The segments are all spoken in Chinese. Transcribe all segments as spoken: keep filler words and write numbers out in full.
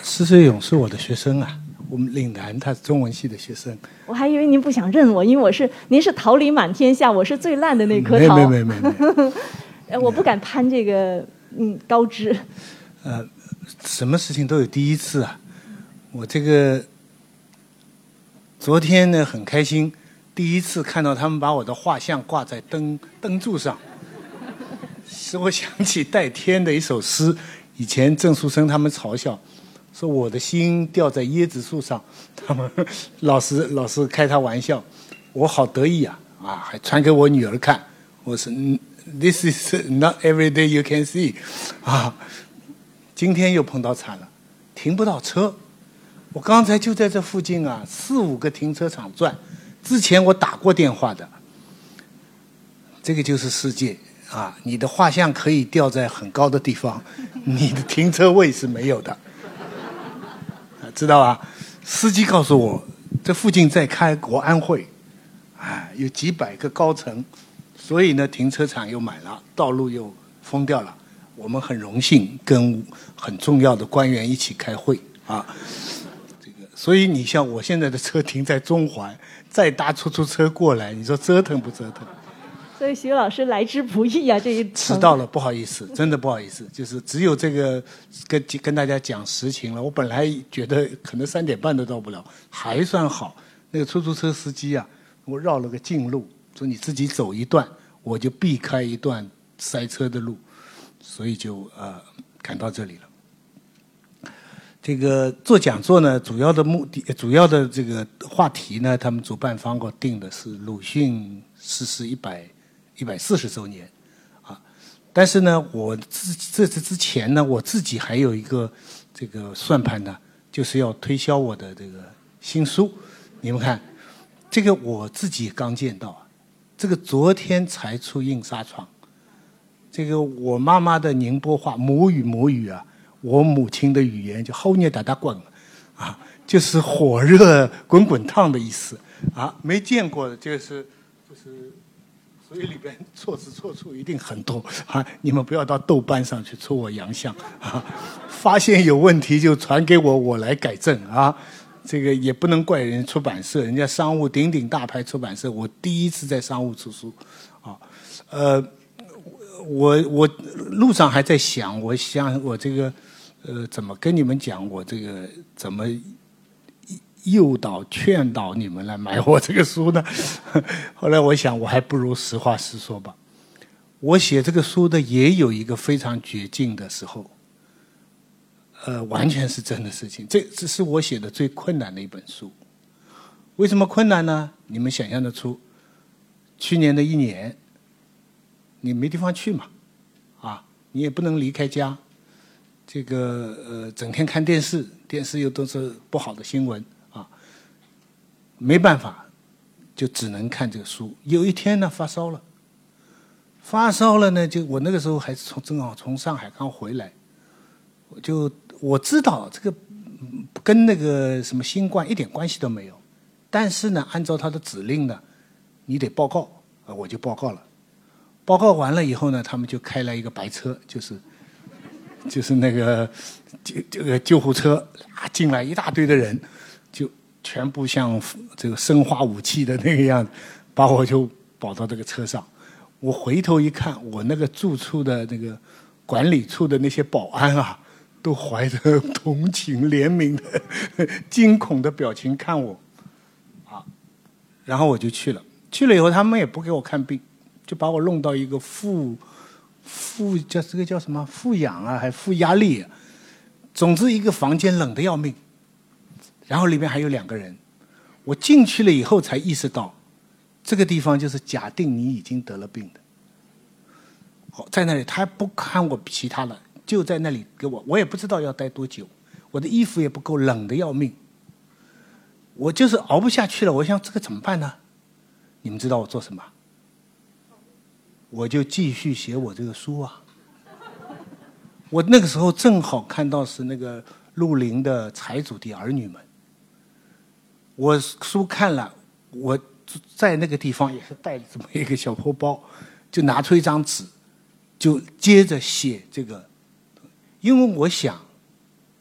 施水勇是我的学生啊，我们岭南他是中文系的学生。 我还以为您不想认我，因为我是您是桃李满天下，我是最烂的那颗桃。 没没没没没。 呃，我不敢攀这个嗯高枝。 呃，什么事情都有第一次啊。我这个昨天呢很开心，第一次看到他们把我的画像挂在灯灯柱上，使我想起戴天的一首诗。以前郑书生他们嘲笑说我的心掉在椰子树上，他们老师老师开他玩笑，我好得意啊啊，还传给我女儿看。我说 This is not every day you can see 啊，今天又碰到惨了，停不到车。我刚才就在这附近啊，四五个停车场转，之前我打过电话的。这个就是世界啊！你的画像可以吊在很高的地方，你的停车位是没有的，啊、知道吧？司机告诉我，这附近在开国安会，哎，有几百个高层，所以呢，停车场又满了，道路又封掉了。我们很荣幸跟很重要的官员一起开会啊。所以你像我现在的车停在中环，再搭出租车过来，你说折腾不折腾？ 所以徐老师来之不易啊，这一迟到了，不好意思，真的不好意思，就是只有这个跟跟大家讲实情了。我本来觉得可能三点半都到不了，还算好。那个出租车司机啊，我绕了个近路，说你自己走一段，我就避开一段塞车的路，所以就呃赶到这里了。这个做讲座呢，主要的目的、主要的这个话题呢，他们主办方给我定的是鲁迅逝世一百一百四十周年，啊，但是呢，我自这次之前呢，我自己还有一个这个算盘呢，就是要推销我的这个新书。你们看，这个我自己刚见到啊，这个昨天才出印刷厂，这个我妈妈的宁波话母语母语啊。我母亲的语言就后面打打滚啊，就是火热滚滚烫的意思啊，没见过的，就是就是，所以里边错字错处一定很多啊，你们不要到豆瓣上去戳我洋相啊，发现有问题就传给我，我来改正啊，这个也不能怪人出版社，人家商务鼎鼎大牌出版社，我第一次在商务出书啊，呃，我我路上还在想，我想我这个。呃，怎么跟你们讲？我这个怎么诱导、劝导你们来买我这个书呢？后来我想，我还不如实话实说吧。我写这个书的也有一个非常绝境的时候，呃，完全是真的事情。这这是我写的最困难的一本书。为什么困难呢？你们想象得出？去年的一年，你没地方去嘛，啊，你也不能离开家。这个呃，整天看电视，电视又都是不好的新闻啊，没办法，就只能看这个书。有一天呢，发烧了，发烧了呢，就我那个时候还是从正好从上海刚回来，我就我知道这个跟那个什么新冠一点关系都没有，但是呢，按照他的指令呢，你得报告啊，我就报告了。报告完了以后呢，他们就开来一个白车，就是。就是那个这这个救护车啊，进来一大堆的人，就全部像这个生化武器的那个样子，把我就保到这个车上。我回头一看，我那个住处的那个管理处的那些保安啊，都怀着同情怜悯的惊恐的表情看我，啊，然后我就去了。去了以后，他们也不给我看病，就把我弄到一个负。负叫这个叫什么负氧啊，还负压力、啊，总之一个房间冷得要命，然后里面还有两个人。我进去了以后才意识到，这个地方就是假定你已经得了病的。好，在那里他不看我其他的，就在那里给我，我也不知道要待多久，我的衣服也不够，冷得要命。我就是熬不下去了，我想这个怎么办呢？你们知道我做什么？我就继续写我这个书啊。我那个时候正好看到是那个陆林的财主的儿女们，我书看了，我在那个地方也是带着这么一个小破包，就拿出一张纸，就接着写这个，因为我想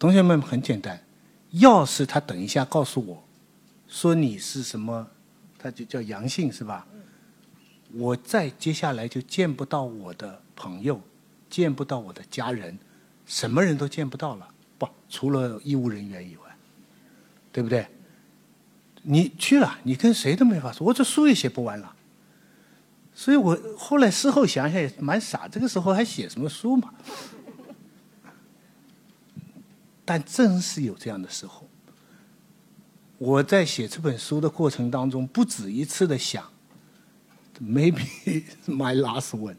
同学们很简单，要是他等一下告诉我，说你是什么，他就叫阳性是吧？我再接下来就见不到我的朋友，见不到我的家人，什么人都见不到了，不，除了医务人员以外，对不对？你去了，你跟谁都没法说，我这书也写不完了。所以我后来事后想想也蛮傻，这个时候还写什么书嘛？但正是有这样的时候，我在写这本书的过程当中，不止一次的想 ，maybe my last one，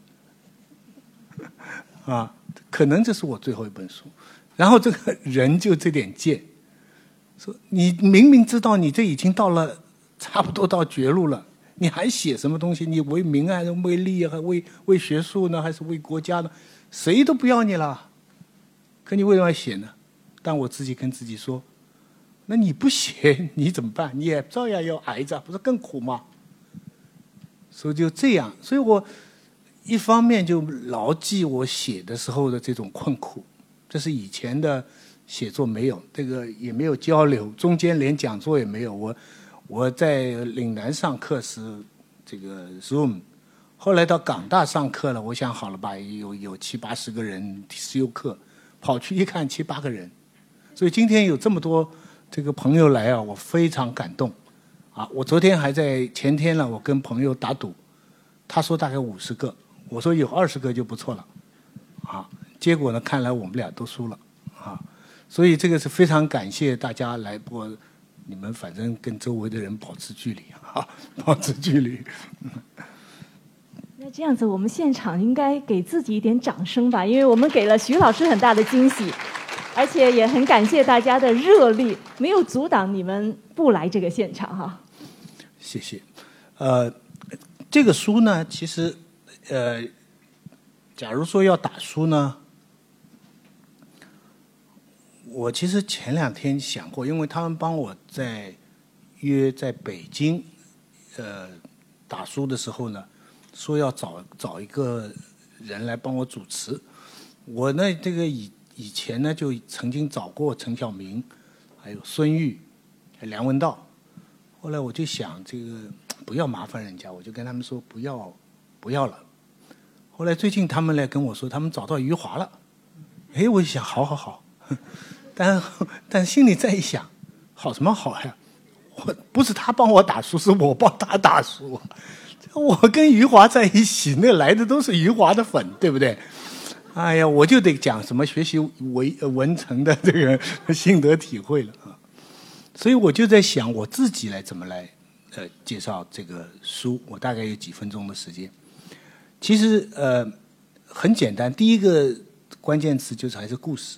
啊，可能这是我最后一本书。然后这个人就这点贱，说你明明知道你这已经到了差不多到绝路了，你还写什么东西？你为民还是为利，还为为学术呢，还是为国家呢？谁都不要你了，可你为什么要写呢？但我自己跟自己说，那你不写你怎么办？你也照样要挨着，不是更苦吗？所以就这样，所以我一方面就牢记我写的时候的这种困苦，这是以前的写作没有，这个也没有交流，中间连讲座也没有。我我在岭南上课是这个 Zoom， 后来到港大上课了，我想好了吧，有有七八十个人修课，跑去一看七八个人。所以今天有这么多这个朋友来啊，我非常感动啊！我昨天还在前天了，我跟朋友打赌，他说大概五十个，我说有二十个就不错了，啊！结果呢，看来我们俩都输了啊！所以这个是非常感谢大家来，不过你们反正跟周围的人保持距离啊，保持距离。 那这样子，我们现场应该给自己一点掌声吧，因为我们给了徐老师很大的惊喜。而且也很感谢大家的热力，没有阻挡你们不来这个现场哈。 谢谢。呃，这个书呢，其实呃，假如说要打书呢，我其实前两天想过，因为他们帮我在约在北京呃打书的时候呢，说要找找一个人来帮我主持。我呢，这个以以前呢，就曾经找过陈晓明，还有孙玉、梁文道。后来我就想，这个不要麻烦人家，我就跟他们说不要，不要了。后来最近他们来跟我说，他们找到余华了。哎，我就想，好好好，但但心里再一想，好什么好呀？我不是他帮我打书，是我帮他打书。我跟余华在一起，那来的都是余华的粉，对不对？哎呀，我就得讲什么学习文文成的这个心得体会了啊，所以我就在想我自己来怎么来呃介绍这个书，我大概有几分钟的时间。其实呃很简单，第一个关键词就是还是故事。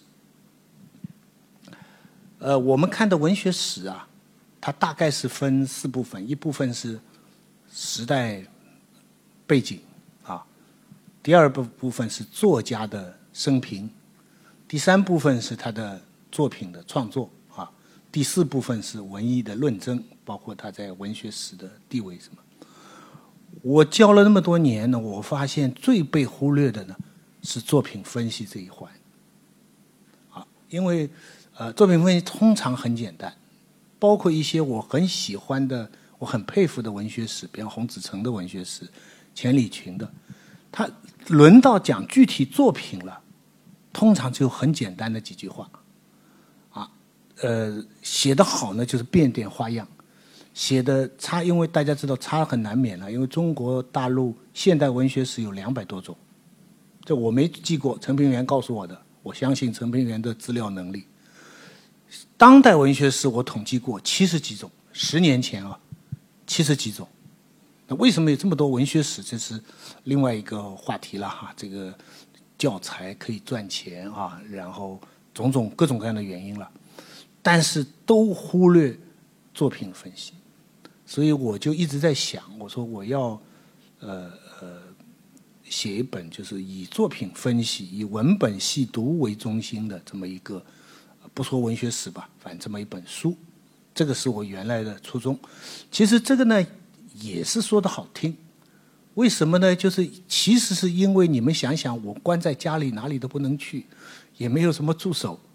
呃，我们看的文学史啊，它大概是分四部分，一部分是时代背景。第二部部分是作家的生平，第三部分是他的作品的创作啊，第四部分是文艺的论证，包括他在文学史的地位什么。我教了那么多年呢，我发现最被忽略的呢是作品分析这一环啊，因为呃作品分析通常很简单，包括一些我很喜欢的、我很佩服的文学史，比如洪子诚的文学史、钱理群的。他轮到讲具体作品了，通常只有很简单的几句话，啊，呃，写得好呢就是变点花样，写的差，因为大家知道差很难免了，因为中国大陆现代文学史有两百多种，这我没记过，陈平原告诉我的，我相信陈平原的资料能力。当代文学史我统计过七十几种，十年前啊，七十几种。那为什么有这么多文学史？这是另外一个话题了哈。这个教材可以赚钱啊，然后种种各种各样的原因了，但是都忽略作品分析。所以我就一直在想，我说我要呃呃写一本就是以作品分析、以文本细读为中心的这么一个，不说文学史吧，反正这么一本书。这个是我原来的初衷。其实这个呢。也是说的好听，为什么呢？就是其实是因为你们想想，我关在家里哪里都不能去，也没有什么助手，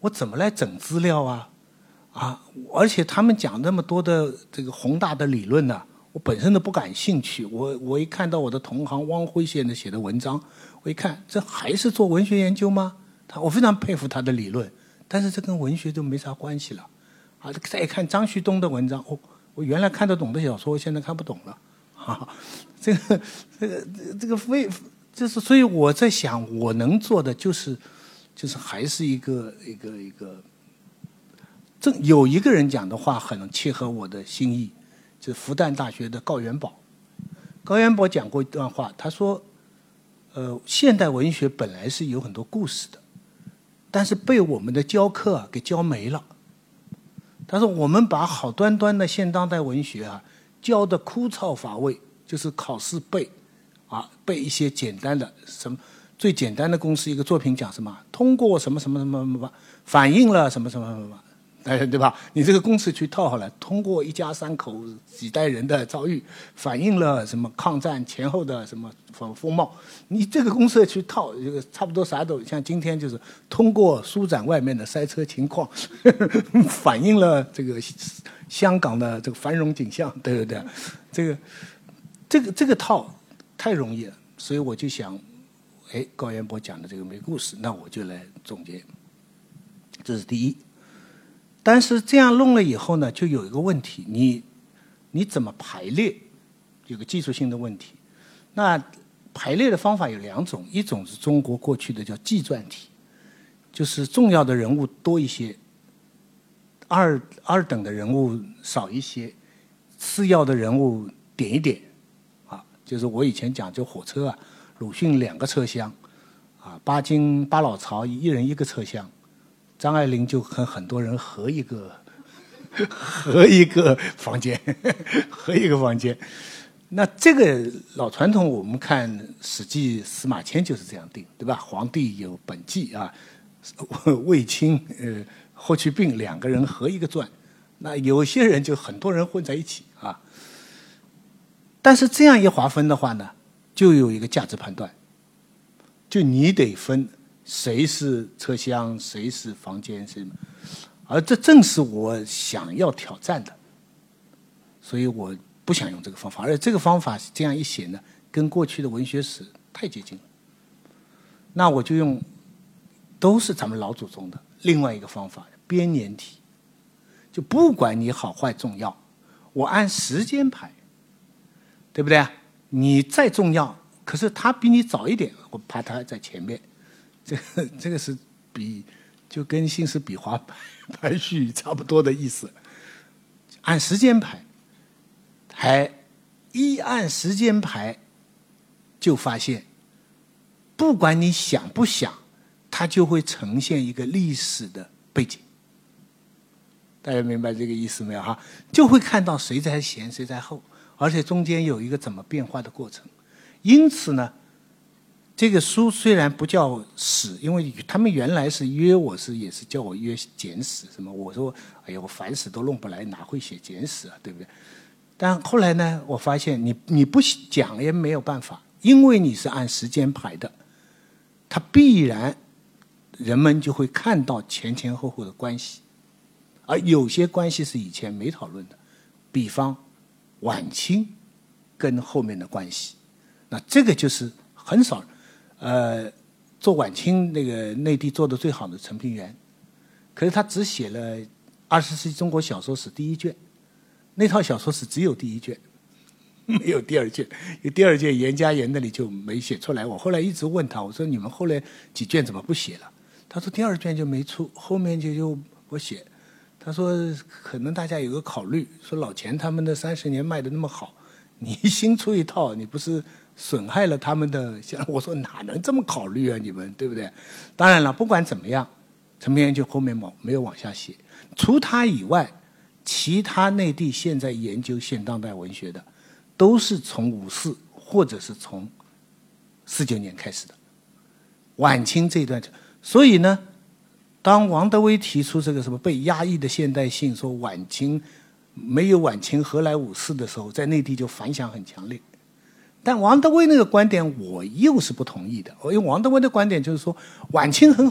我怎么来整资料啊？啊，而且他们讲那么多的这个宏大的理论呢、啊，我本身都不感兴趣。我我一看到我的同行汪辉先生写的文章，我一看这还是做文学研究吗？他我非常佩服他的理论，但是这跟文学就没啥关系了。啊，再一看张旭东的文章，哦，我原来看得懂的小说，现在看不懂了。啊，这个这个这个非就是，所以我在想，我能做的就是，就是还是一个一个一个。正有一个人讲的话很切合我的心意，就是复旦大学的高元宝。高元宝讲过一段话，他说：“呃，现代文学本来是有很多故事的，但是被我们的教课啊给教没了。”他说：“我们把好端端的现当代文学啊教的枯燥乏味，就是考试背，啊背一些简单的什么最简单的公式，一个作品讲什么，通过什么什么什么什么反映了什么什么什么。”哎，对吧？你这个公式去套好了，通过一家三口几代人的遭遇，反映了什么抗战前后的什么风风貌。你这个公式去套，这个差不多啥都像今天就是通过书展外面的塞车情况，呵呵反映了这个香港的这个繁荣景象，对不对？这个这个这个套太容易了，所以我就想，哎，高元博讲的这个没故事，那我就来总结。这是第一。但是这样弄了以后呢，就有一个问题，你你怎么排列，有个技术性的问题。那排列的方法有两种，一种是中国过去的叫纪传体，就是重要的人物多一些，二二等的人物少一些，次要的人物点一点，啊，就是我以前讲就火车啊，鲁迅两个车厢，啊，巴金巴老曹一人一个车厢。张爱玲就跟很多人合一个合一个房间，合一个房间。那这个老传统，我们看《史记》司马迁就是这样定，对吧？皇帝有本纪啊，卫青、呃霍去病两个人合一个传。那有些人就很多人混在一起啊。但是这样一划分的话呢，就有一个价值判断，就你得分。谁是车厢，谁是房间，谁？而这正是我想要挑战的，所以我不想用这个方法。而且这个方法这样一写呢，跟过去的文学史太接近了。那我就用，都是咱们老祖宗的另外一个方法，编年体。就不管你好坏重要，我按时间排，对不对？你再重要，可是他比你早一点，我排他在前面。这个这个是比就跟姓氏笔划排排序差不多的意思，按时间排，还一按时间排，就发现，不管你想不想，它就会呈现一个历史的背景。大家明白这个意思没有哈？就会看到谁在前谁在后，而且中间有一个怎么变化的过程。因此呢。这个书虽然不叫史，因为他们原来是约我是也是叫我约简史什么，我说哎呀我反史都弄不来，哪会写简史啊，对不对？但后来呢，我发现你你不讲也没有办法，因为你是按时间排的，它必然人们就会看到前前后后的关系，而有些关系是以前没讨论的，比方晚清跟后面的关系，那这个就是很少。呃，做晚清那个内地做的最好的陈平原，可是他只写了二十世纪中国小说史第一卷，那套小说史只有第一卷，没有第二卷，有第二卷严家言那里就没写出来。我后来一直问他，我说你们后来几卷怎么不写了？他说第二卷就没出，后面就就我写。他说可能大家有个考虑，说老钱他们的三十年卖的那么好，你新出一套，你不是损害了他们的？我说哪能这么考虑啊，你们对不对？当然了，不管怎么样，陈平原就后面往没有往下写。除他以外，其他内地现在研究现当代文学的，都是从五四或者是从四九年开始的，晚清这一段。所以呢，当王德威提出这个什么被压抑的现代性，说晚清没有晚清何来五四的时候，在内地就反响很强烈。但王德威那个观点我又是不同意的，因为王德威的观点就是说晚清很好，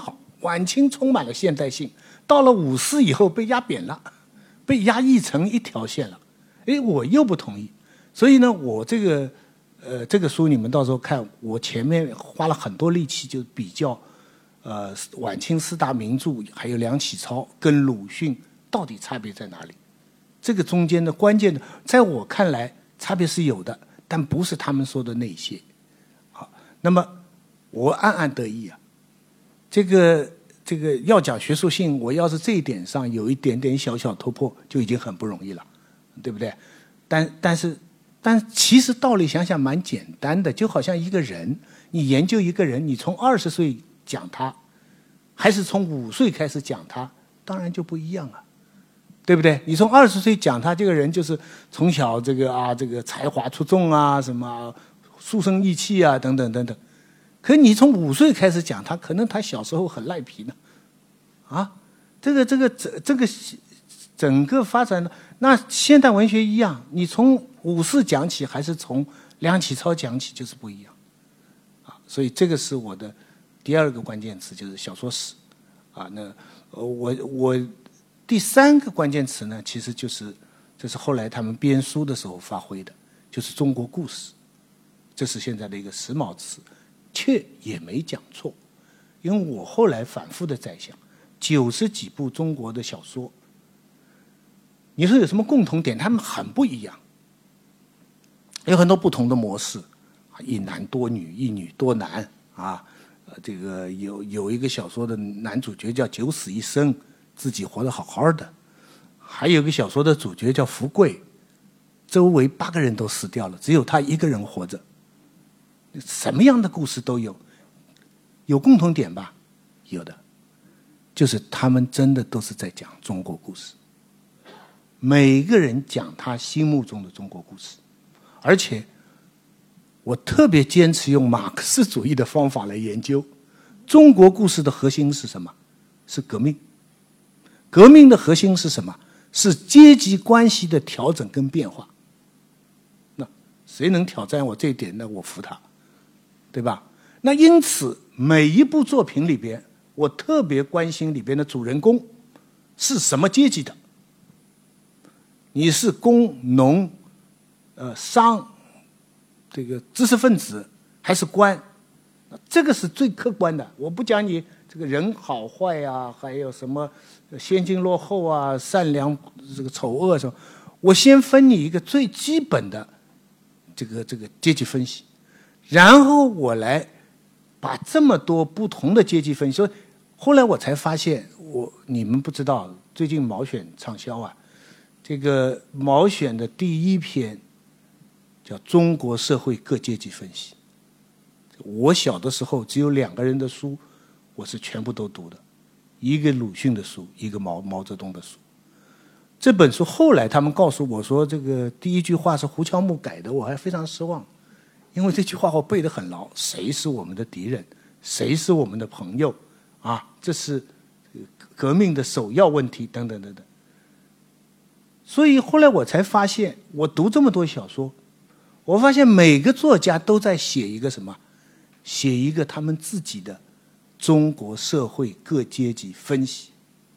晚清充满了现代性，到了五四以后被压扁了，被压抑成一条线了。哎，我又不同意，所以呢，我这个呃这个书你们到时候看，我前面花了很多力气，就比较呃晚清四大名著还有梁启超跟鲁迅到底差别在哪里？这个中间的关键的，在我看来差别是有的，但不是他们说的那些。好，那么我暗暗得意啊，这个这个要讲学术性，我要是这一点上有一点点小小突破，就已经很不容易了，对不对？但但是但其实道理想想蛮简单的，就好像一个人，你研究一个人，你从二十岁讲他，还是从五岁开始讲他，当然就不一样啊。对不对？你从二十岁讲他这个人，就是从小这个啊，这个才华出众啊，什么书生意气啊，等等等等。可你从五岁开始讲他，可能他小时候很赖皮呢，啊，这个这个这这个整个发展的，那现代文学一样，你从五四讲起，还是从梁启超讲起，就是不一样，啊，所以这个是我的第二个关键词，就是小说史，啊，那我我。第三个关键词呢，其实就是这是后来他们编书的时候发挥的，就是中国故事，这是现在的一个时髦词，却也没讲错，因为我后来反复的在想，九十几部中国的小说，你说有什么共同点？他们很不一样，有很多不同的模式，一男多女，一女多男啊，呃，这个有有一个小说的男主角叫九死一生。自己活得好好的，还有一个小说的主角叫福贵，周围八个人都死掉了，只有他一个人活着。什么样的故事都有，有共同点吧？有的，就是他们真的都是在讲中国故事，每个人讲他心目中的中国故事，而且我特别坚持用马克思主义的方法来研究中国故事的核心是什么？是革命。革命的核心是什么？是阶级关系的调整跟变化。那谁能挑战我这一点呢？我服他，对吧？那因此每一部作品里边，我特别关心里边的主人公是什么阶级的。你是工农、呃商、这个知识分子还是官？这个是最客观的。我不讲你这个人好坏啊，还有什么先进落后啊，善良这个丑恶什么，我先分你一个最基本的这个这个阶级分析，然后我来把这么多不同的阶级分析。所以后来我才发现，我你们不知道，最近毛选畅销啊，这个毛选的第一篇叫《中国社会各阶级分析》。我小的时候只有两个人的书，我是全部都读的，一个鲁迅的书，一个毛毛泽东的书。这本书后来他们告诉我说，这个第一句话是胡乔木改的，我还非常失望，因为这句话我背得很牢：谁是我们的敌人，谁是我们的朋友啊？这是革命的首要问题，等等等等。所以后来我才发现，我读这么多小说，我发现每个作家都在写一个什么？写一个他们自己的中国社会各阶级分析。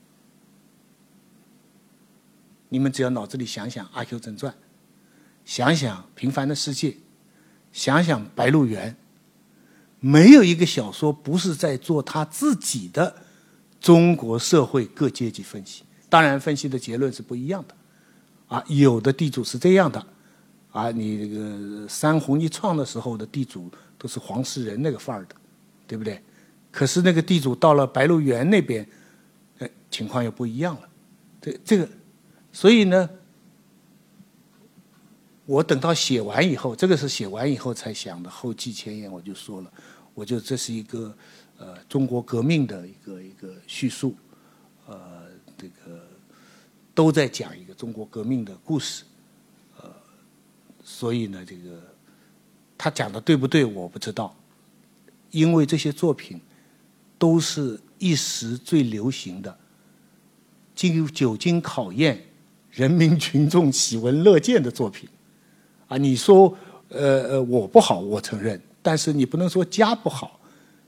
你们只要脑子里想想《阿 Q 正传》，想想《平凡的世界》，想想《白鹿原》，没有一个小说不是在做他自己的中国社会各阶级分析。当然，分析的结论是不一样的。啊，有的地主是这样的，啊，你这个三红一创的时候的地主都是黄世仁那个范儿的，对不对？可是那个地主到了白鹿原那边，哎，情况又不一样了。这这个，所以呢，我等到写完以后，这个是写完以后才想的，后记前言我就说了，我就这是一个呃中国革命的一个一个叙述，呃，这个都在讲一个中国革命的故事，呃，所以呢，这个他讲的对不对我不知道，因为这些作品都是一时最流行的，经久经考验，人民群众喜闻乐见的作品。啊，你说呃呃我不好，我承认，但是你不能说家不好，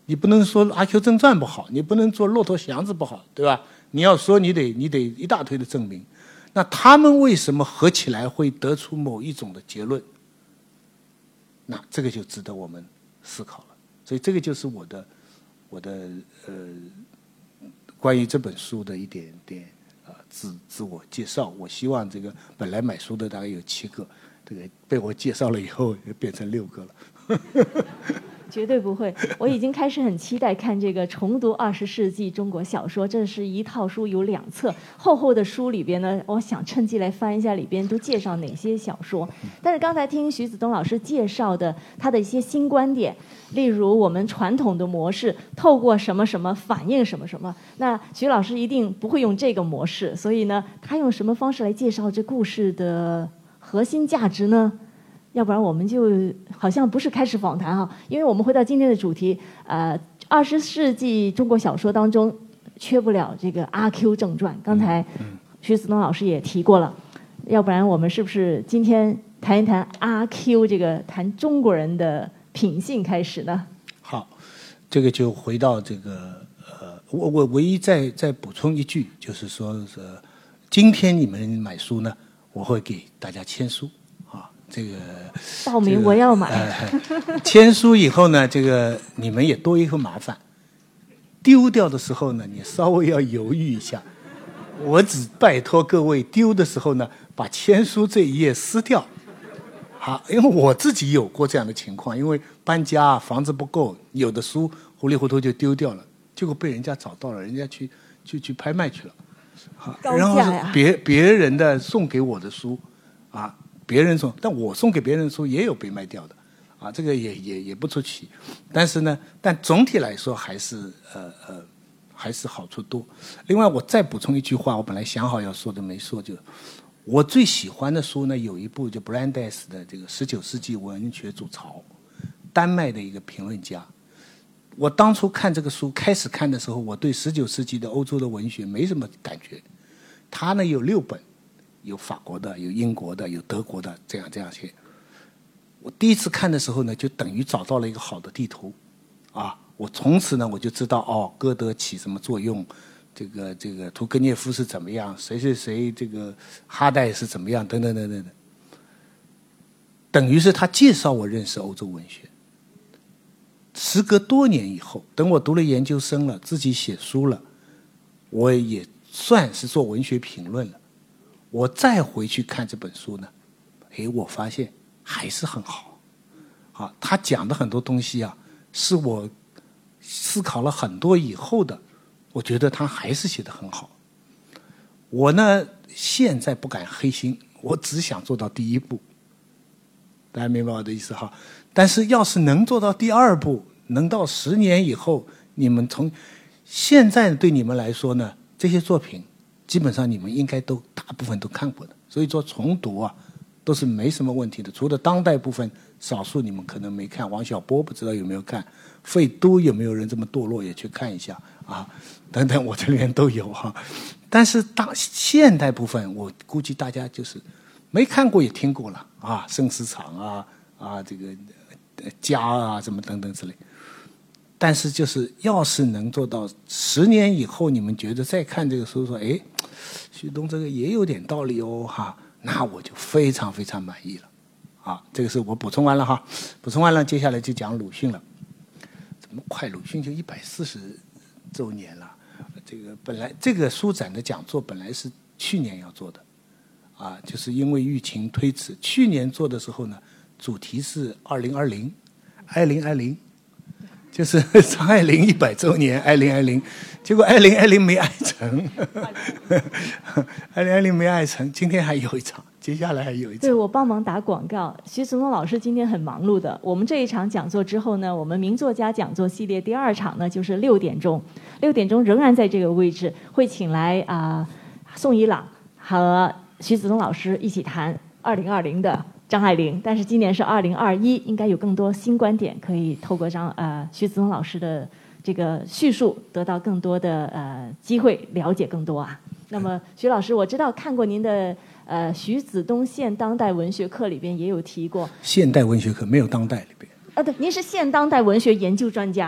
你不能说《阿 Q 正传》不好，你不能说《骆驼祥子》不好，对吧？你要说你得你得一大堆的证明。那他们为什么合起来会得出某一种的结论？那这个就值得我们思考了。所以这个就是我的我的呃关于这本书的一点点啊、呃、自自我介绍。我希望这个本来买书的大概有七个，这个被我介绍了以后也变成六个了。 绝对不会，我已经开始很期待看这个重读二十世纪中国小说。这是一套书，有两册厚厚的书，里边呢，我想趁机来翻一下里边都介绍哪些小说。但是刚才听徐子东老师介绍的他的一些新观点，例如我们传统的模式透过什么什么反映什么什么，那徐老师一定不会用这个模式，所以呢，他用什么方式来介绍这故事的核心价值呢？要不然我们就好像不是开始访谈哈，因为我们回到今天的主题，呃，二十世纪中国小说当中缺不了这个《阿 Q 正传》，刚才徐子东老师也提过了，要不然我们是不是今天谈一谈阿 Q 这个谈中国人的品性开始呢？ 好，这个就回到这个呃，我我唯一再再补充一句，就是说呃，今天你们买书呢，我会给大家签书。这个报名我要买、 这个呃、签书以后呢，这个你们也多一个麻烦，丢掉的时候呢，你稍微要犹豫一下。我只拜托各位丢的时候呢，把签书这一页撕掉。好，因为我自己有过这样的情况，因为搬家房子不够，有的书糊里糊涂就丢掉了，结果被人家找到了，人家去去去拍卖去了。好，然后是别别人的送给我的书啊。别人送，但我送给别人的书也有被卖掉的，啊，这个也也也不出奇。但是呢，但总体来说还是呃呃还是好处多。另外，我再补充一句话，我本来想好要说的没说，就我最喜欢的书呢，有一部就 Brandes 的这个十九世纪文学主潮，丹麦的一个评论家。我当初看这个书开始看的时候，我对十九世纪的欧洲的文学没什么感觉。他呢有六本。有法国的，有英国的，有德国的，这样这样些。我第一次看的时候呢，就等于找到了一个好的地图，啊，我从此呢我就知道哦，歌德起什么作用，这个这个屠格涅夫是怎么样，谁谁谁这个哈代是怎么样，等等等等等。等于是他介绍我认识欧洲文学。时隔多年以后，等我读了研究生了，自己写书了，我也算是做文学评论了。我再回去看这本书呢，哎，我发现还是很好。啊，他讲的很多东西啊，是我思考了很多以后的，我觉得他还是写得很好。我呢，现在不敢黑心，我只想做到第一步。大家明白我的意思哈？但是要是能做到第二步，能到十年以后，你们从现在对你们来说呢，这些作品。基本上你们应该都大部分都看过的，所以说重读啊都是没什么问题的。除了当代部分少数你们可能没看，王小波不知道有没有看，费都有没有人这么堕落也去看一下啊，等等我这里面都有哈。但是当现代部分，我估计大家就是没看过也听过了啊，生死场啊啊这个家啊什么等等之类。但是就是要是能做到十年以后，你们觉得再看这个书说，哎，徐东这个也有点道理哦，哈，那我就非常非常满意了，啊，这个是我补充完了哈，补充完了，接下来就讲鲁迅了。怎么快？鲁迅就一百四十周年了。这个本来这个书展的讲座本来是去年要做的，啊，就是因为疫情推迟。去年做的时候呢，主题是二零二零，二零二零。就是张爱玲一百周年，爱玲爱玲，结果爱玲爱玲没爱成，爱玲爱玲没爱成，今天还有一场，接下来还有一场。 对，我帮忙打广告。徐子东老师今天很忙碌的，我们这一场讲座之后呢，我们名作家讲座系列第二场呢就是六点钟，六点钟仍然在这个位置，会请来啊、呃、宋一朗和徐子东老师一起谈二零二零的张爱玲，但是今年是二零二一，应该有更多新观点可以透过张呃徐子东老师的这个叙述，得到更多的呃机会了解更多啊。那么徐老师，我知道看过您的呃徐子东现当代文学课里边也有提过， 现代文学课没有当代里边啊，对，您是现当代文学研究专家。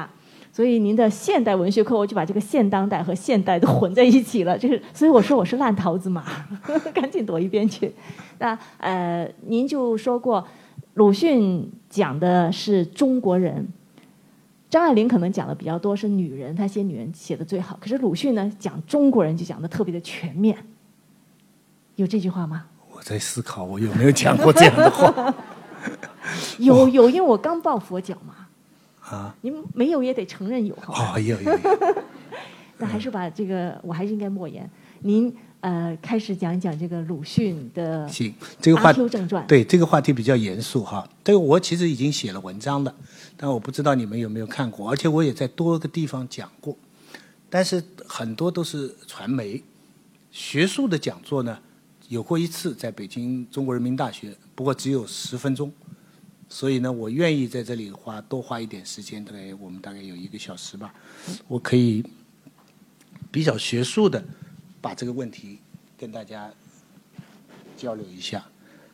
所以您的现代文学课，我就把这个现当代和现代都混在一起了。就是，所以我说我是烂桃子嘛，赶紧躲一边去。那呃，您就说过，鲁迅讲的是中国人，张爱玲可能讲的比较多是女人，她写女人写的最好。可是鲁迅呢，讲中国人就讲的特别的全面。有这句话吗？ 我在思考，我有没有讲过这样的话？ 有有，因为我刚抱佛脚嘛。 啊， 您没有也得承认有哈。 哦，有有有。 那还是把这个，我还是应该莫言。您呃，开始讲一讲这个鲁迅的行，这个话阿 Q 正传。 对，这个话题比较严肃哈。这个我其实已经写了文章的，但我不知道你们有没有看过，而且我也在多个地方讲过，但是很多都是传媒。学术的讲座呢，有过一次在北京中国人民大学，不过只有十分钟。所以呢，我愿意在这里花多花一点时间，大概我们大概有一个小时吧，我可以比较学术的把这个问题跟大家交流一下。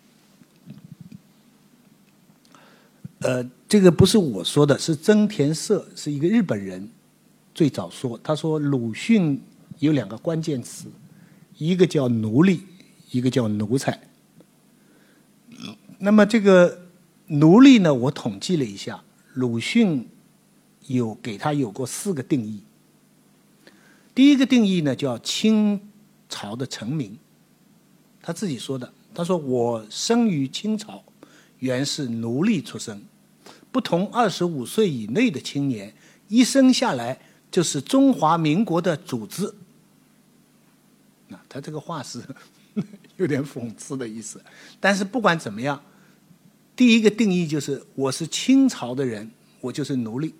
呃，这个不是我说的，是增田社，是一个日本人最早说，他说鲁迅有两个关键词，一个叫奴隶，一个叫奴才。那么这个奴隶呢，我统计了一下，鲁迅有给他有过四个定义。第一个定义呢，叫清朝的臣民，他自己说的，他说我生于清朝，原是奴隶出生，不同二十五岁以内的青年，一生下来就是中华民国的主子。那他这个话是有点讽刺的意思，但是不管怎么样，第一个定义就是我是清朝的人，我就是奴隶。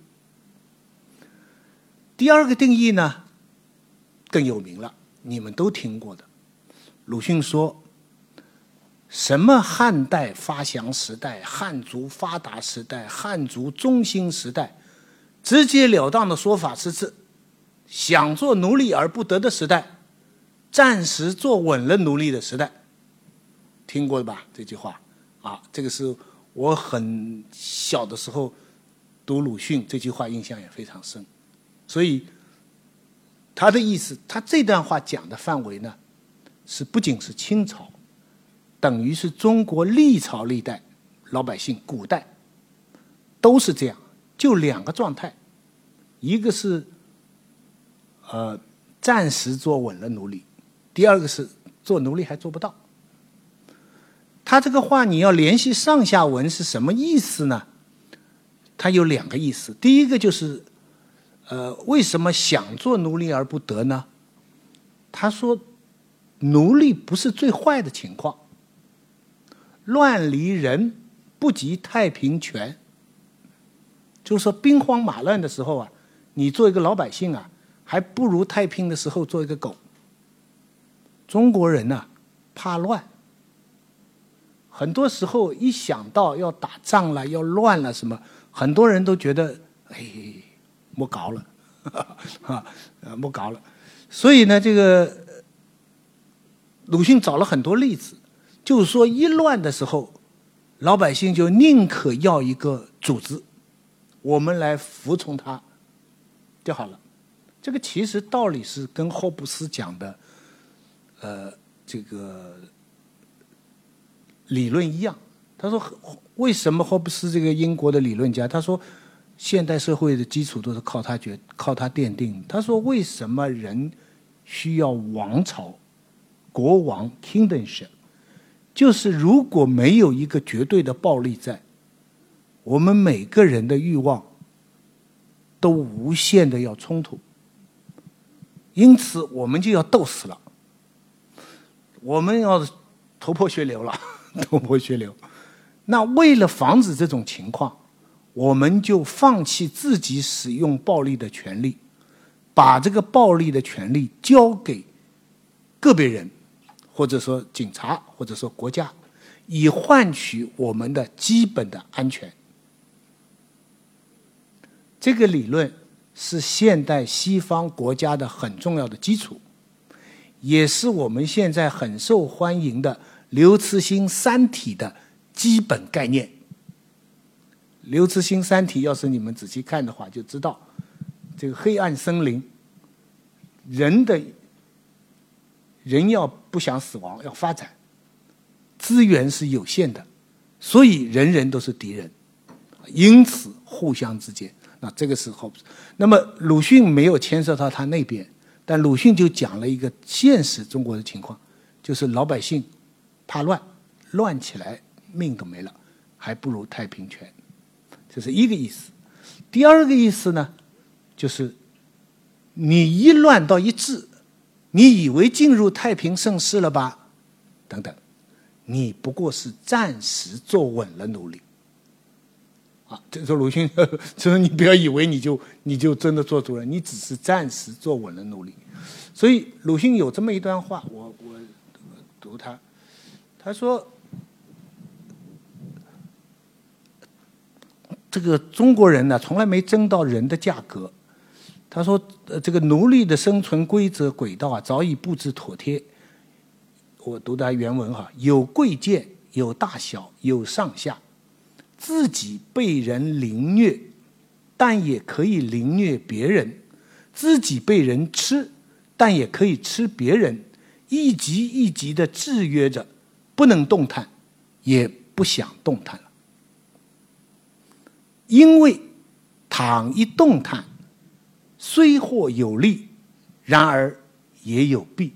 第二个定义呢更有名了，你们都听过的。鲁迅说什么汉代发祥时代、汉族发达时代、汉族中兴时代，直截了当的说法是指想做奴隶而不得的时代，暂时坐稳了奴隶的时代。听过吧这句话啊？这个是我很小的时候读鲁迅，这句话印象也非常深。所以他的意思，他这段话讲的范围呢，是不仅是清朝，等于是中国历朝历代老百姓古代都是这样，就两个状态，一个是呃暂时做稳了奴隶，第二个是做奴隶还做不到。他这个话你要联系上下文是什么意思呢？他有两个意思，第一个就是呃，为什么想做奴隶而不得呢？他说奴隶不是最坏的情况，乱离人不及太平全。就是说兵荒马乱的时候啊，你做一个老百姓啊，还不如太平的时候做一个狗。中国人啊怕乱，很多时候一想到要打仗了要乱了什么，很多人都觉得哎莫搞了啊，莫搞了。所以呢，这个鲁迅找了很多例子，就是说一乱的时候，老百姓就宁可要一个主子，我们来服从他就好了。这个其实道理是跟霍布斯讲的呃这个理论一样。他说为什么霍布斯这个英国的理论家，他说现代社会的基础都是靠他决靠他奠定。他说为什么人需要王朝、国王 kingdomship， 就是如果没有一个绝对的暴力在，我们每个人的欲望都无限的要冲突，因此我们就要斗死了，我们要头破血流了头破血流。那为了防止这种情况，我们就放弃自己使用暴力的权利，把这个暴力的权利交给个别人，或者说警察，或者说国家，以换取我们的基本的安全。这个理论是现代西方国家的很重要的基础，也是我们现在很受欢迎的刘慈欣三体的基本概念。刘慈欣三体要是你们仔细看的话就知道， 这个黑暗森林，人的人要不想死亡，要发展，资源是有限的，所以人人都是敌人，因此互相之间，那这个时候，那么鲁迅没有牵涉到他那边，但鲁迅就讲了一个现实中国的情况，就是老百姓怕乱，乱起来命都没了，还不如太平全，这是一个意思。第二个意思呢，就是你一乱到一治，你以为进入太平盛世了吧？等等，你不过是暂时坐稳了奴隶。啊，这说鲁迅，就说你不要以为你就你就真的做主人，你只是暂时坐稳了奴隶。所以鲁迅有这么一段话，我我读他，他说，这个中国人呢，从来没争到人的价格。他说，呃，这个奴隶的生存规则轨道啊，早已布置妥帖。我读他原文哈，有贵贱，有大小，有上下。自己被人凌虐，但也可以凌虐别人；自己被人吃，但也可以吃别人。一级一级的制约着，不能动弹，也不想动弹了。因为倘一动弹，虽或有利，然而也有弊。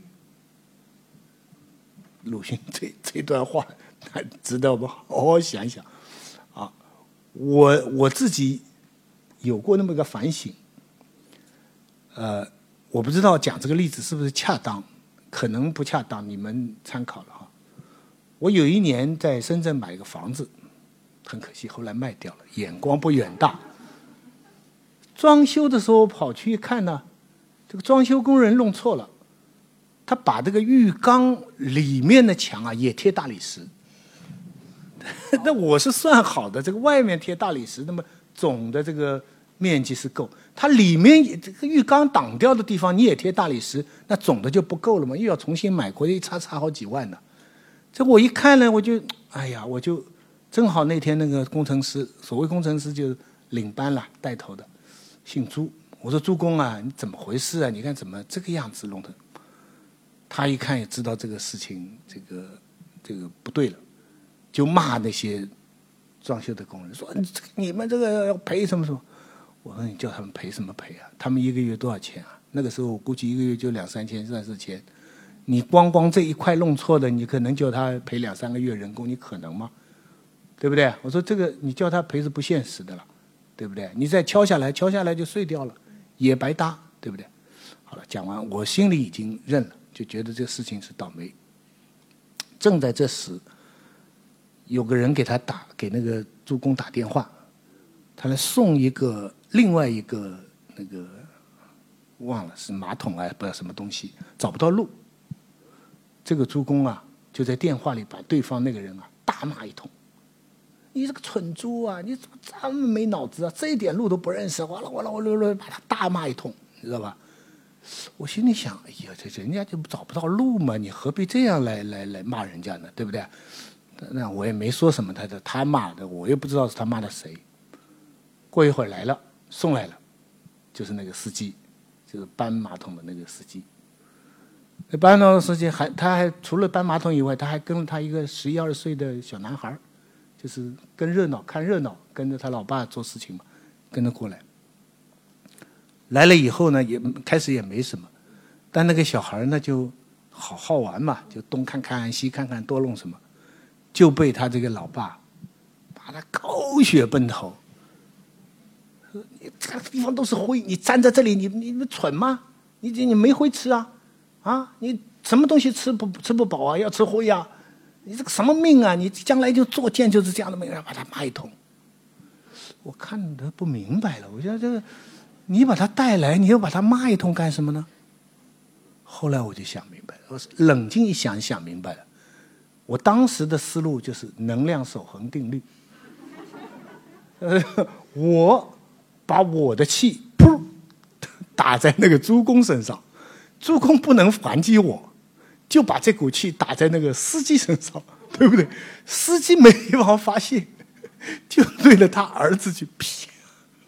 鲁迅这这段话，值得我们好好想想。我我自己有过那么个反省，呃，我不知道讲这个例子是不是恰当，可能不恰当，你们参考了哈。我有一年在深圳买一个房子，很可惜后来卖掉了，眼光不远大。装修的时候跑去一看呢，这个装修工人弄错了，他把这个浴缸里面的墙啊也贴大理石。那我是算好的，这个外面贴大理石，那么总的这个面积是够。它里面这个浴缸挡掉的地方你也贴大理石，那总的就不够了嘛，又要重新买，回去差差好几万呢。这我一看呢，我就哎呀，我就正好那天那个工程师，所谓工程师就是领班了，带头的，姓朱。我说朱工啊，你怎么回事啊？你看怎么这个样子弄的？他一看也知道这个事情，这个这个不对了。就骂那些装修的工人说：“你这个你们这个要赔什么什么？”我说：“你叫他们赔什么赔啊？他们一个月多少钱啊？那个时候我估计一个月就两三千、三四千。你光光这一块弄错的，你可能叫他赔两三个月人工，你可能吗？对不对？我说这个你叫他赔是不现实的了，对不对？你再敲下来，敲下来就碎掉了，也白搭，对不对？好了，讲完，我心里已经认了，就觉得这个事情是倒霉。正在这时。有个人给他打给那个朱工打电话，他来送一个另外一个那个忘了是马桶啊，不知道什么东西，找不到路。这个朱工啊，就在电话里把对方那个人啊大骂一通：“你这个蠢猪啊，你怎么这么没脑子啊？这一点路都不认识！”哇啦哇啦哇啦哇啦，把他大骂一通，你知道吧？我心里想：哎呀，这人家就找不到路嘛，你何必这样来来来骂人家呢？对不对？那我也没说什么，他的他骂的，我也不知道是他骂的谁。过一会儿来了，送来了，就是那个司机，就是搬马桶的那个司机。那搬马桶的司机还，他还除了搬马桶以外，他还跟了他一个十一二岁的小男孩，就是跟热闹看热闹，跟着他老爸做事情嘛，跟着过来。来了以后呢，也开始也没什么，但那个小孩呢就好好玩嘛，就东看看西看看，多弄什么。就被他这个老爸把他狗血奔头，你这个地方都是灰，你站在这里，你你你蠢吗？你你没灰吃啊？啊，你什么东西吃不吃不饱啊？要吃灰啊？你这个什么命啊？你将来就作贱就是这样的命，把他骂一通。我看得不明白了，我觉得这个你把他带来，你又把他骂一通干什么呢？后来我就想明白了，我冷静一想，想明白了。我当时的思路就是能量守恒定律。呃，我把我的气噗打在那个朱公身上，朱公不能还击我，就把这股气打在那个司机身上，对不对？司机没地方发泄，就对着他儿子去劈。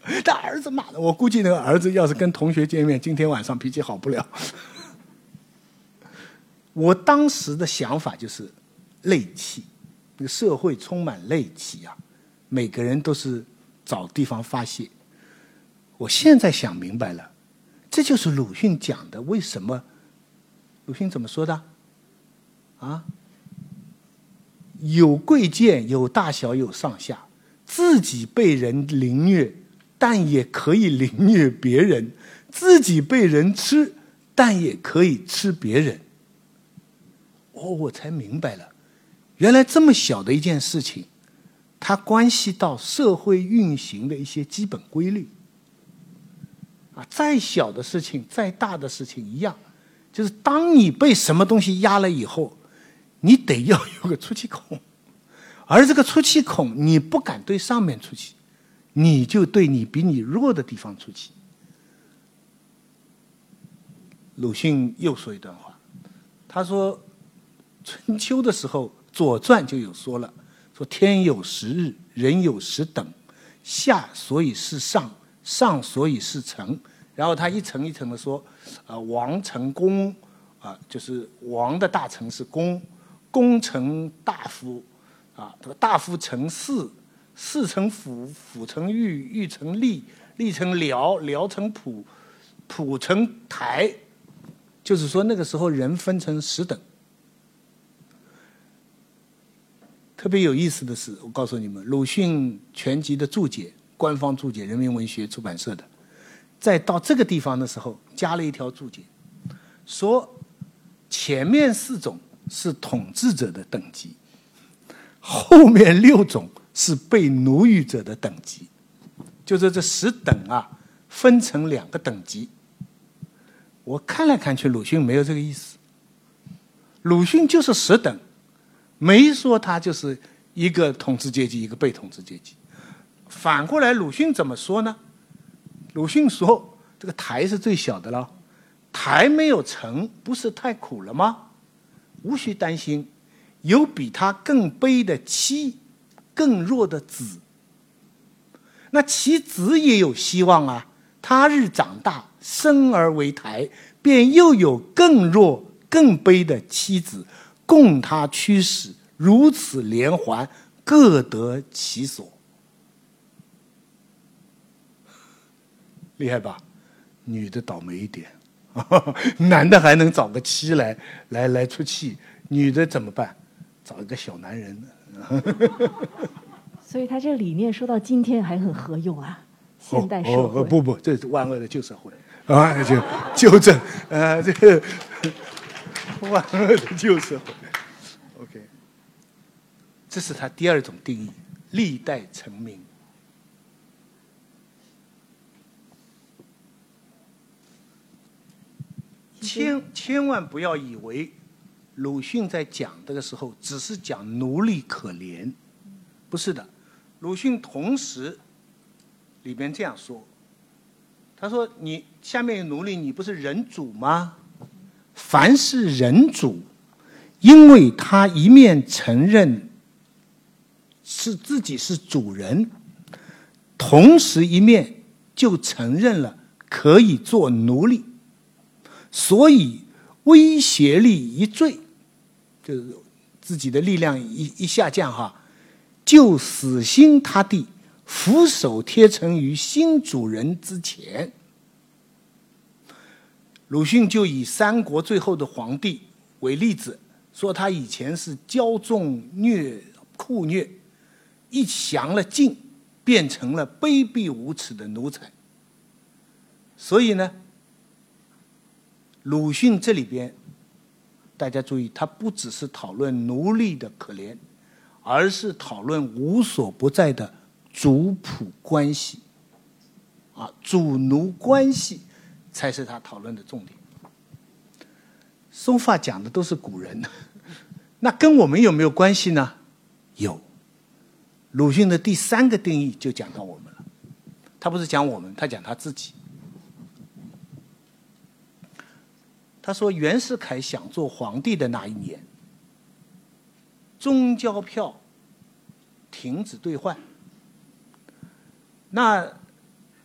他儿子骂的，我估计那个儿子要是跟同学见面，今天晚上脾气好不了。我当时的想法就是戾气，这个社会充满戾气啊，每个人都是找地方发泄。我现在想明白了，这就是鲁迅讲的，为什么？鲁迅怎么说的？啊？有贵贱，有大小，有上下，自己被人凌虐，但也可以凌虐别人；自己被人吃，但也可以吃别人。哦，我才明白了，原来这么小的一件事情，它关系到社会运行的一些基本规律。啊，再小的事情，再大的事情一样，就是当你被什么东西压了以后，你得要有个出气孔，而这个出气孔，你不敢对上面出气，你就对你比你弱的地方出气。鲁迅又说一段话，他说春秋的时候，《左传》就有说了，说天有十日，人有十等，下所以是上，上所以是臣。然后他一层一层的说，呃，王臣公，啊、呃，就是王的大臣是公，公臣大夫，啊，这个大夫成士，士成府，府成狱，狱成吏，吏成僚，僚成仆，仆成台。就是说那个时候人分成十等。特别有意思的是，我告诉你们，鲁迅全集的注解，官方注解，人民文学出版社的，在到这个地方的时候加了一条注解，说前面四种是统治者的等级，后面六种是被奴役者的等级，就是这十等啊分成两个等级。我看来看去，鲁迅没有这个意思，鲁迅就是十等，没说他就是一个统治阶级，一个被统治阶级。反过来，鲁迅怎么说呢？鲁迅说，这个台是最小的了，台没有成，不是太苦了吗？无需担心，有比他更卑的妻，更弱的子。那其子也有希望啊，他日长大，生而为台，便又有更弱更卑的妻子，供他驱使，如此连环，各得其所。厉害吧？女的倒霉一点，男的还能找个妻来来来出气，女的怎么办？找一个小男人。 所以他这个理念说到今天还很合用啊，现代社会。 哦哦、不不，这是万恶的旧社会啊！就纠正，呃，这个万恶的旧社会。OK， 这是他第二种定义，历代成名。千千万不要以为鲁迅在讲这个时候只是讲奴隶可怜，不是的。鲁迅同时里边这样说，他说：“你下面有奴隶，你不是人主吗？凡是人主，因为他一面承认是自己是主人，同时一面就承认了可以做奴隶。”所以威胁力一坠，就是自己的力量一一下降哈，就死心塌地俯首贴成于新主人之前。鲁迅就以三国最后的皇帝为例子，说他以前是骄纵虐酷虐，一降了晋，变成了卑鄙无耻的奴才。所以呢，鲁迅这里边，大家注意，他不只是讨论奴隶的可怜，而是讨论无所不在的主仆关系，啊，主奴关系才是他讨论的重点。松发讲的都是古人，那跟我们有没有关系呢？有。鲁迅的第三个定义就讲到我们了，他不是讲我们，他讲他自己。他说，袁世凯想做皇帝的那一年，中交票停止兑换，那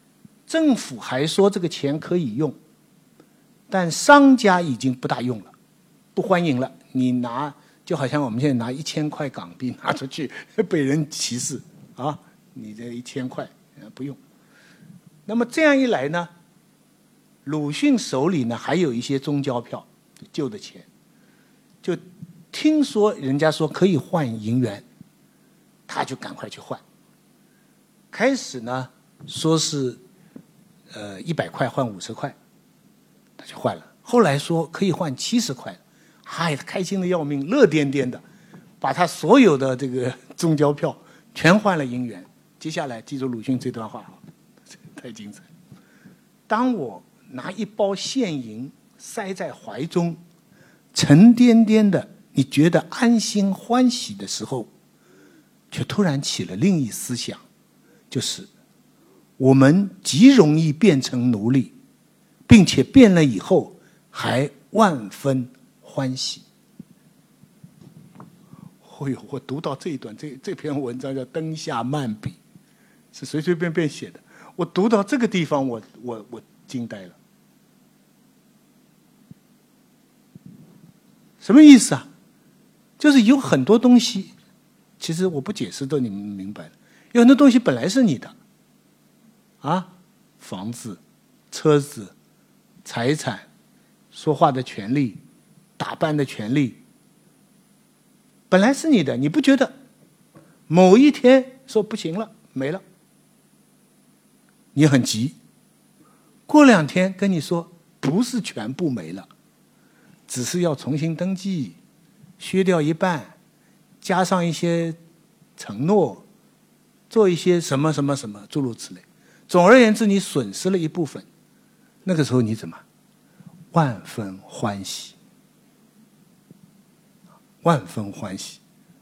政府还说这个钱可以用，但商家已经不大用了，不欢迎了。你拿就好像我们现在拿一千块港币拿出去被人歧视啊！你这一千块不用。那么这样一来呢，鲁迅手里呢还有一些宗教票，旧的钱，就听说人家说可以换银元，他就赶快去换。开始呢说是呃一百块换五十块，他就换了。后来说可以换七十块，嗨，开心的要命，乐颠颠的，把他所有的这个宗教票全换了银元。接下来记住鲁迅这段话，太精彩。当我拿一包现银塞在怀中，沉甸甸的，你觉得安心欢喜的时候，却突然起了另一思想，就是我们极容易变成奴隶，并且变了以后还万分欢喜。哦呦，我读到这一段，这这篇文章叫《灯下漫笔》，是随随便便写的。我读到这个地方，我我我惊呆了。什么意思啊？就是有很多东西，其实我不解释都你们明白了。有很多东西本来是你的，啊，房子、车子、财产、说话的权利、打扮的权利，本来是你的，你不觉得？某一天说不行了，没了，你很急。过两天跟你说，不是全部没了，只是要重新登记，削掉一半，加上一些承诺，做一些什么什么什么，诸如此类。总而言之，你损失了一部分，那个时候你怎么？万分欢喜，万分欢喜。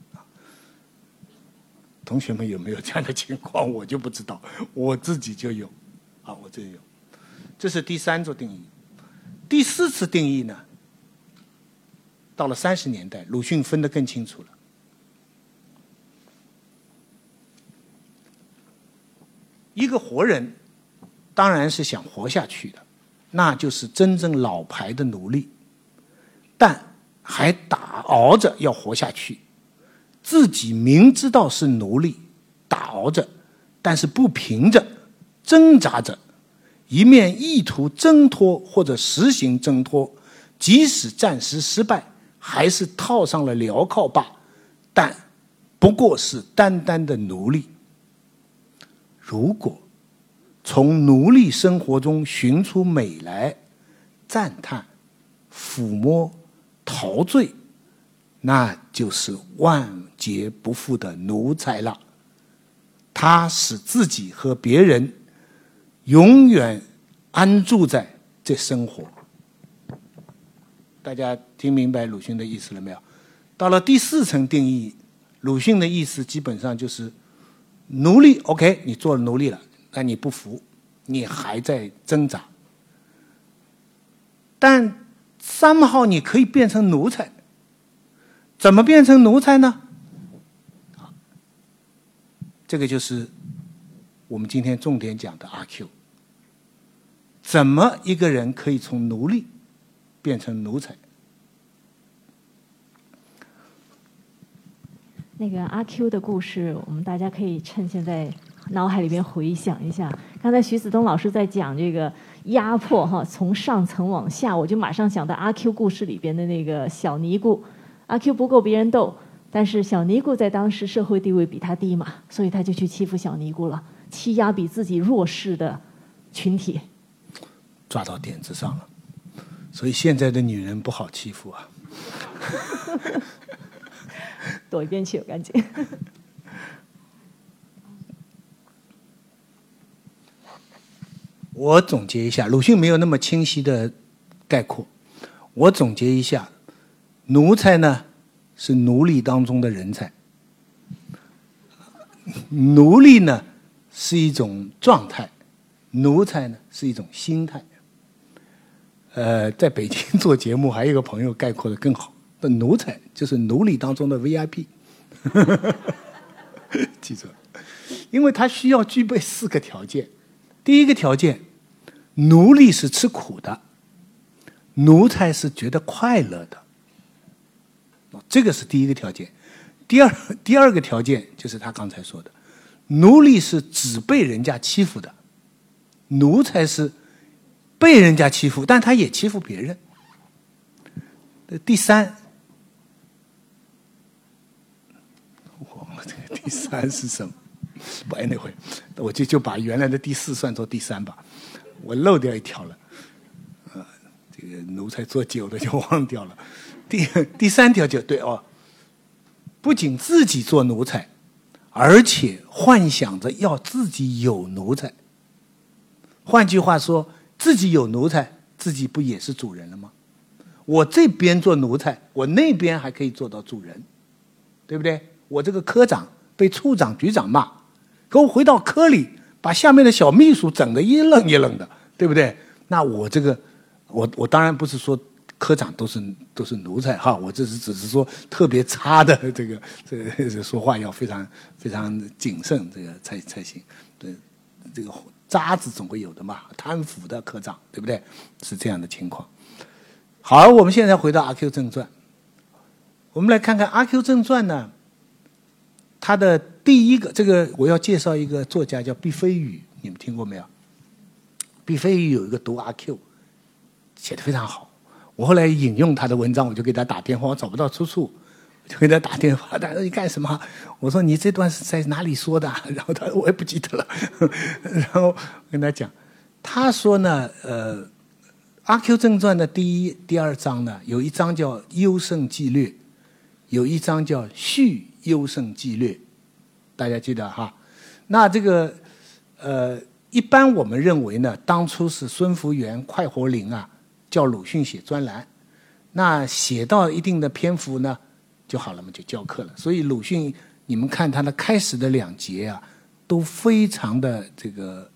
同学们有没有这样的情况？我就不知道，我自己就有，啊，我这有。这是第三种定义。第四次定义呢？到了三十年代，鲁迅分得更清楚了。一个活人当然是想活下去的，那就是真正老牌的奴隶，但还打熬着要活下去，自己明知道是奴隶，打熬着，但是不平着，挣扎着，一面意图挣脱或者实行挣脱，即使暂时失败，还是套上了镣铐罢，但不过是单单的奴隶。如果从奴隶生活中寻出美来，赞叹、抚摸、陶醉，那就是万劫不复的奴才了。他使自己和别人永远安住在这生活。大家听明白鲁迅的意思了没有？到了第四层定义，鲁迅的意思基本上就是奴隶 OK， 你做了奴隶了，但你不服，你还在挣扎，但somehow你可以变成奴才。怎么变成奴才呢？这个就是我们今天重点讲的阿 Q。怎么一个人可以从奴隶变成奴才？ 那个阿 Q 的故事，我们大家可以趁现在脑海里边回想一下。刚才徐子东老师在讲这个压迫哈，从上层往下，我就马上想到阿 Q 故事里边的那个小尼姑。阿 Q 不够别人斗，但是小尼姑在当时社会地位比他低嘛，所以他就去欺负小尼姑了，欺压比自己弱势的群体。 抓到点子上了，所以现在的女人不好欺负啊。 躲一边去，赶紧。 我总结一下，鲁迅没有那么清晰的概括。我总结一下，奴才呢是奴隶当中的人才，奴隶呢是一种状态，奴才呢是一种心态。呃，在北京做节目，还有一个朋友概括的更好，那奴才就是奴隶当中的 V I P。记住了，因为他需要具备四个条件。 第一个条件，奴隶是吃苦的，奴才是觉得快乐的，这个是第一个条件。第二第二个条件就是他刚才说的，奴隶是只被人家欺负的，奴才是被人家欺负，但他也欺负别人。第三，我忘了这个第三是什么？不，那会我就就把原来的第四算作第三吧，我漏掉一条了。呃，这个奴才做久了就忘掉了。第第三条就对哦，不仅自己做奴才，而且幻想着要自己有奴才。换句话说，自己有奴才，自己不也是主人了吗？我这边做奴才，我那边还可以做到主人，对不对？我这个科长被处长、局长骂，可我回到科里，把下面的小秘书整得一愣一愣的，对不对？那我这个，我我当然不是说科长都是都是奴才哈，我这是只是说特别差的这个这个说话要非常非常谨慎，这个才才行。对，这个渣子总会有的嘛，贪腐的科长，对不对？是这样的情况。好，我们现在回到《阿 Q 正传》，我们来看看《阿 Q 正传》呢，它的第一个，这个我要介绍一个作家叫毕飞宇，你们听过没有？毕飞宇有一个读《阿 Q》，写得非常好。我后来引用他的文章，我就给他打电话，我找不到出处，我就给他打电话，他说你干什么？我说你这段是在哪里说的？然后他说我也不记得了。然后跟他讲，他说呢，呃，《阿 Q 正传》的第一、第二章呢，有一章叫《优胜纪略》，有一章叫《续优胜纪略》，大家记得哈？那这个呃，一般我们认为呢，当初是孙福元、快活林啊，叫鲁迅写专栏，那写到一定的篇幅呢，就好了嘛，就教课了。所以鲁迅，你们看他的开始的两节啊，都非常的这个